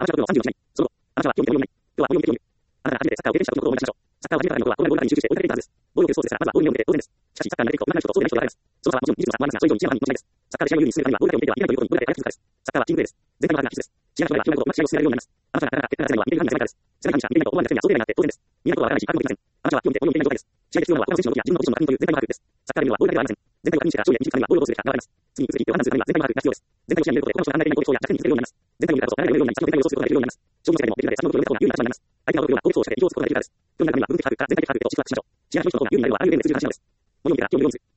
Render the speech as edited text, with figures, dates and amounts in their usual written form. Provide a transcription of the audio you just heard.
アマチュア部の30をしない。その後、アマチュアは基本的に読めない。今日は応用向けを読む。あなたが初めてサッカーを経験したことを思い出しましょう。サッカーを始めたからのことは、オーライに集中して追いかけていたはずです。応用というスポーツですから、まずは応用を読むで当然です。しかし、サッカーに慣れていくと、長い人とそうでない人が現れます。その差はもちろん技術の差もありますが、それ以上にチームワークにも違いです。サッカーで試合を優位に進めるためには、オーライを見てはいけないということに、オーライが気づくからです。サッカーはチームプレーです。全体のパートナーが必須です。試合が決まれば決まるほど、うまく試合を進められるようになります。あなたがなかなか結果が出せないのは、見ている判断が狭いからです。全体の判断が狭いのは見ている判断が狭いからです。狭い範囲にしか見ていないのはオーライが見ていないからです。狭い範囲に見ていないのは、試合で必要なのは、他の選手の動きや自分のポジションの確認という全体の把握です。サッカーで見るのは、オーライだけではありません。全体を確認してから勝利へ導くためには、ボールを落とすべきかが現れます。次に続きを判断するためには、全体の把握が必要です。全体を試合に入れることで、他の人が判断できない攻撃や弱点に気づけるようになります。全体を見たからこそ、誰が読めるようになり、先の展開を予想することができるようになります。将棋の世界でもできるので、先のことを読めた方が有利な立場になります。相手が驚くような攻撃を仕掛け、意表をつくことができるからです。読みためには、分析把握から全体的把握へと軸足しましょう。試合の表情の方が有利になるのは、あらゆるレベルで数字話です。物を見てから興味を読む。